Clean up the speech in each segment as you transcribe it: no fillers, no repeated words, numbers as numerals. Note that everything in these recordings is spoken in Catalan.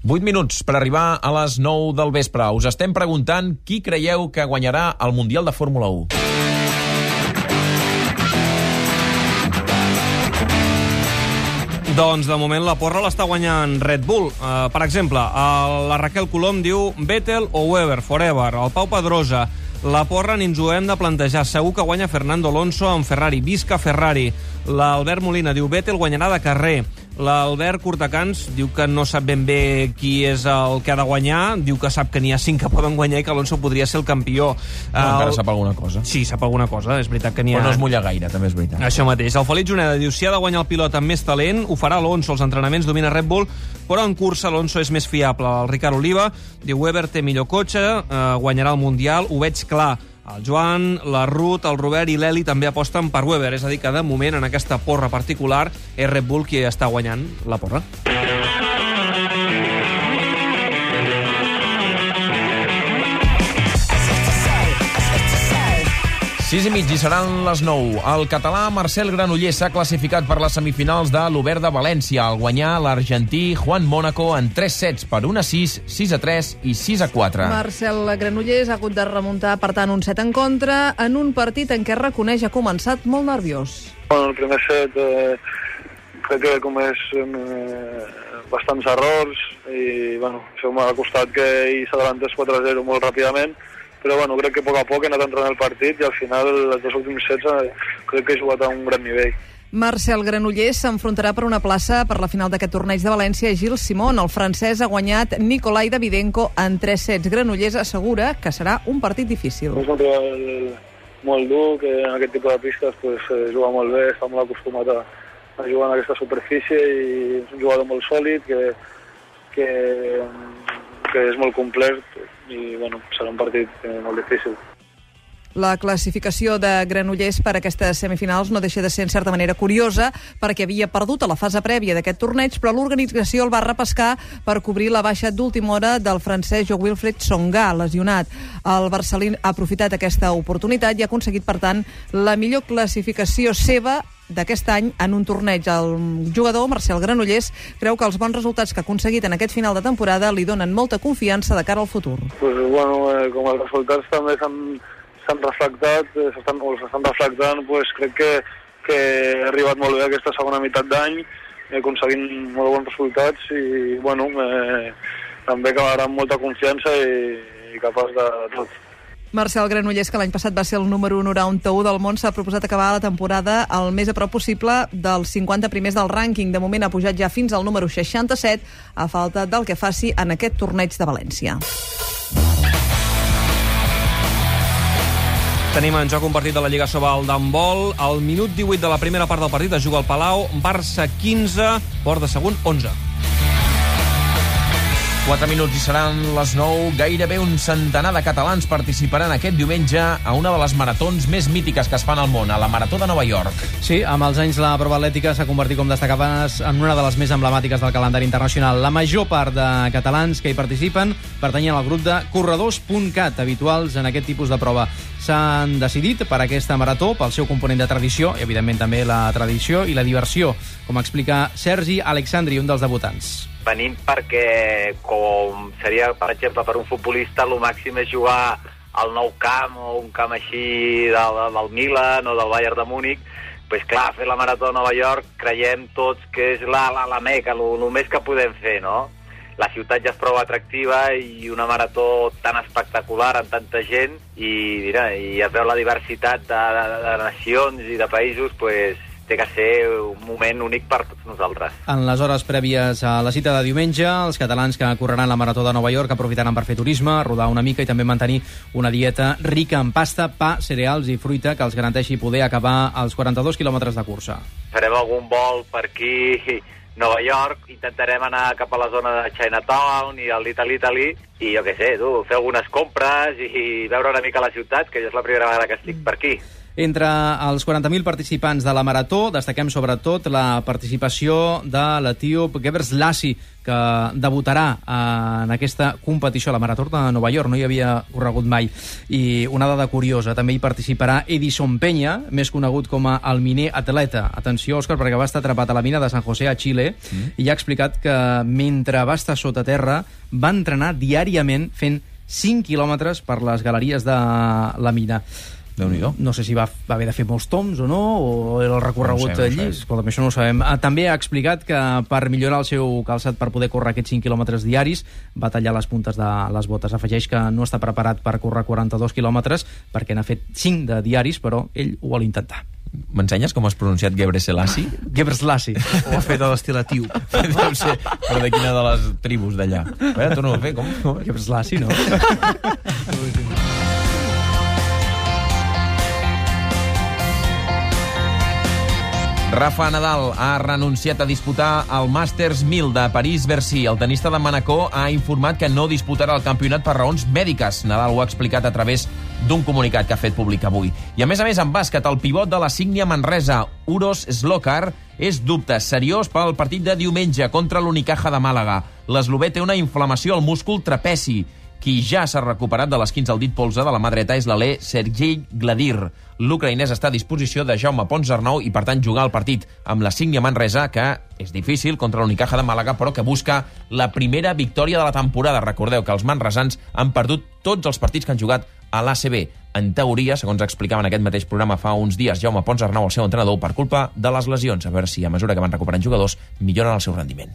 8 minuts per arribar a les 9 del vespre. Us estem preguntant qui creieu que guanyarà el Mundial de Fórmula 1. Doncs, de moment, la porra l'està guanyant Red Bull. Per exemple, la Raquel Colom diu Vettel o Webber, forever. El Pau Pedrosa, la porra ni ens ho hem de plantejar. Segur que guanya Fernando Alonso amb Ferrari. Visca Ferrari. L'Albert Molina diu Vettel guanyarà de carrer. L'Albert Cortacans diu que no sap ben bé qui és el que ha de guanyar. Diu que sap que n'hi ha 5 que poden guanyar i que Alonso podria ser el campió. Encara sap alguna cosa. Sí, sap alguna cosa. És veritat que n'hi ha... Però no es mulla gaire, també és veritat. Això mateix. El Felip Juneda diu si ha de guanyar el pilot amb més talent, ho farà Alonso. Els entrenaments domina Red Bull, però en cursa Alonso és més fiable. El Ricard Oliva diu Webber té millor cotxe, guanyarà el Mundial, ho veig clar. El Joan, la Ruth, el Robert i l'Eli també aposten per Webber. És a dir, que de moment en aquesta porra particular és Red Bull qui està guanyant la porra. 6:30 i seran les 9. El català Marcel Granollers s'ha classificat per les semifinals de l'Obert de València al guanyar l'argentí Juan Mónaco en 3 sets per 1-6, 6-3 i 6-4. Marcel Granollers ha hagut de remuntar, per tant, un set en contra en un partit en què reconeix ha començat molt nerviós. Bueno, el primer set crec que he comès bastants errors i bueno, això m'ha costat que ell s'adalantés 4-0 molt ràpidament, però bueno, crec que a poc a poc he anat entrant el partit i al final els dos últims sets crec que he jugat a un gran nivell. Marcel Granollers s'enfrontarà per una plaça per la final d'aquest torneig de València a Gilles Simon. El francès ha guanyat Nikolai Davydenko en 3 sets. Granollers assegura que serà un partit difícil. És un rival molt dur, que en aquest tipus de pistes juga molt bé, està molt acostumat a jugar en aquesta superfície i és un jugador molt sòlid que és molt complet i bueno, serà un partit molt difícil. La classificació de Granollers per a aquestes semifinals no deixa de ser en certa manera curiosa perquè havia perdut a la fase prèvia d'aquest torneig, però l'organització el va repescar per cobrir la baixa d'última hora del francès Jo-Wilfried Tsonga, lesionat. El barceloní ha aprofitat aquesta oportunitat i ha aconseguit, per tant, la millor classificació seva d'aquest any en un torneig. El jugador, Marcel Granollers, creu que els bons resultats que ha aconseguit en aquest final de temporada li donen molta confiança de cara al futur. Bueno, com els resultats també s'han reflectat, s'estan reflectant, crec que he arribat molt bé aquesta segona meitat d'any, aconseguint molt bons resultats i bueno, també acabarà amb molta confiança i capaç de tot. Marcel Granollers, que l'any passat va ser el número 91 del món, s'ha proposat acabar la temporada el més a prop possible dels 50 primers del rànquing. De moment ha pujat ja fins al número 67, a falta del que faci en aquest torneig de València. Tenim en joc un partit de la Lliga Sobal d'handbol. Al minut 18 de la primera part del partit es juga al Palau. Barça 15, Port de Sagunt 11. 4 minuts i seran les 9. Gairebé un centenar de catalans participaran aquest diumenge a una de les maratons més mítiques que es fan al món, a la Marató de Nova York. Sí, amb els anys la prova atlètica s'ha convertit, com destacaves, en una de les més emblemàtiques del calendari internacional. La major part de catalans que hi participen pertanyen al grup de corredors.cat, habituals en aquest tipus de prova. S'han decidit per aquesta marató, pel seu component de tradició, i evidentment també la tradició i la diversió, com explica Sergi Alexandri, un dels debutants. Venim perquè, com seria, per exemple, per un futbolista, el màxim és jugar al Nou Camp o un camp així del Milan o del Bayern de Múnich. Pues clar, fer la Marató de Nova York creiem tots que és la meca, el més que podem fer, no? La ciutat ja és prou atractiva i una marató tan espectacular amb tanta gent i es veu la diversitat de nacions i de països, pues té que ser un moment únic per tots nosaltres. En les hores prèvies a la cita de diumenge, els catalans que correran la Marató de Nova York aprofitaran per fer turisme, rodar una mica i també mantenir una dieta rica en pasta, pa, cereals i fruita que els garanteixi poder acabar els 42 quilòmetres de cursa. Farem algun vol per aquí, Nova York, intentarem anar cap a la zona de Chinatown i el Little Italy i jo què sé, fer algunes compres i veure una mica la ciutat, que ja és la primera vegada que estic per aquí. Entre els 40.000 participants de la Marató destaquem sobretot la participació de l'etíop Gebre Selassie, que debutarà en aquesta competició, la Marató de Nova York, no hi havia corregut mai. I una dada curiosa, també hi participarà Edison Peña, més conegut com a el miner atleta. Atenció, Òscar, perquè va estar atrapat a la mina de San José, a Xile, i ha explicat que mentre va estar sota terra va entrenar diàriament fent 5 quilòmetres per les galeries de la mina. Déu-n'hi-do. No sé si va haver de fer molts toms o no, o el recorregut allí. Escolta, això no ho sabem. També ha explicat que per millorar el seu calçat per poder córrer aquests 5 quilòmetres diaris va tallar les puntes de les botes. Afegeix que no està preparat per córrer 42 quilòmetres perquè n'ha fet 5 de diaris, però ell ho vol intentar. M'ensenyes com has pronunciat Gebre Selassie? Gebre Selassie. Ho ha fet a l'estil etíop. Deu ser, però de quina de les tribus d'allà? A veure, torno a fer, com? Gebre Selassie, no? Rafa Nadal ha renunciat a disputar el Masters 1000 de París-Bercy. El tenista de Manacor ha informat que no disputarà el campionat per raons mèdiques. Nadal ho ha explicat a través d'un comunicat que ha fet públic avui. I a més, en bàsquet, el pivot de la Sígnia Manresa, Uros Slokar, és dubte seriós pel partit de diumenge contra l'Unicaja de Màlaga. L'eslovè té una inflamació al múscul trapeci. Qui ja s'ha recuperat de l'esquinç al dit polze de la mà dreta és l'alè Sergei Gladir. L'ucraïnès està a disposició de Jaume Ponsarnau i, per tant, jugar el partit amb la Sígnia Manresa, que és difícil contra l'Unicaja de Màlaga, però que busca la primera victòria de la temporada. Recordeu que els manresans han perdut tots els partits que han jugat a l'ACB. En teoria, segons explicava en aquest mateix programa fa uns dies Jaume Ponsarnau, el seu entrenador, per culpa de les lesions. A veure si, a mesura que van recuperant jugadors, milloren el seu rendiment.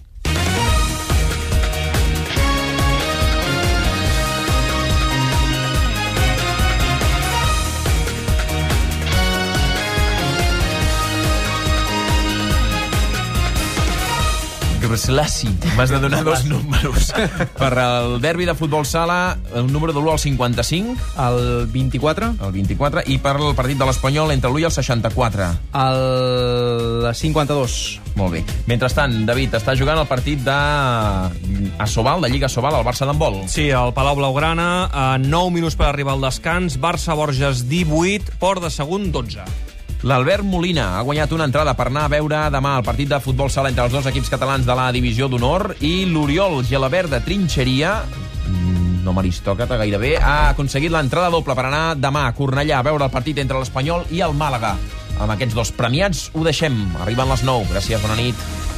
Selassie. M'has de donar dos números. Per el derbi de futbol sala, el número de l'1 al 55. El 24. El 24. I per el partit de l'Espanyol, entre l'1 i el 64. El 52. Molt bé. Mentrestant, David, està jugant el partit de Asobal, de Lliga Asobal, al Barça d'handbol. Sí, al Palau Blaugrana, a 9 minuts per arribar al descans, Barça-Borges 18, Port de Sagunt 12. L'Albert Molina ha guanyat una entrada per anar a veure demà el partit de futbol sala entre els dos equips catalans de la Divisió d'Honor, i l'Oriol Gelabert de Trinxeria, no m'aristòcrata gairebé, ha aconseguit l'entrada doble per anar demà a Cornellà a veure el partit entre l'Espanyol i el Màlaga. Amb aquests dos premiats ho deixem. Arriben les 9. Gràcies, bona nit.